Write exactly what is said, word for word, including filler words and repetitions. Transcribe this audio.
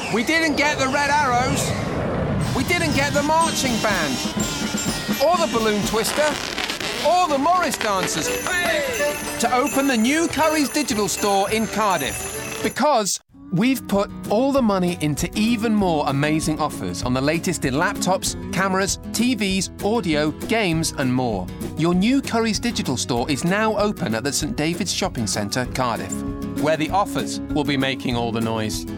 We didn't get the red arrows. We didn't get the marching band. Or the balloon twister. Or the Morris dancers. Hey! To open the new Curry's digital store in Cardiff. Because we've put all the money into even more amazing offers on the latest in laptops, cameras, T Vs, audio, games and more. Your new Curry's digital store is now open at the St David's Shopping Centre, Cardiff, where the offers will be making all the noise.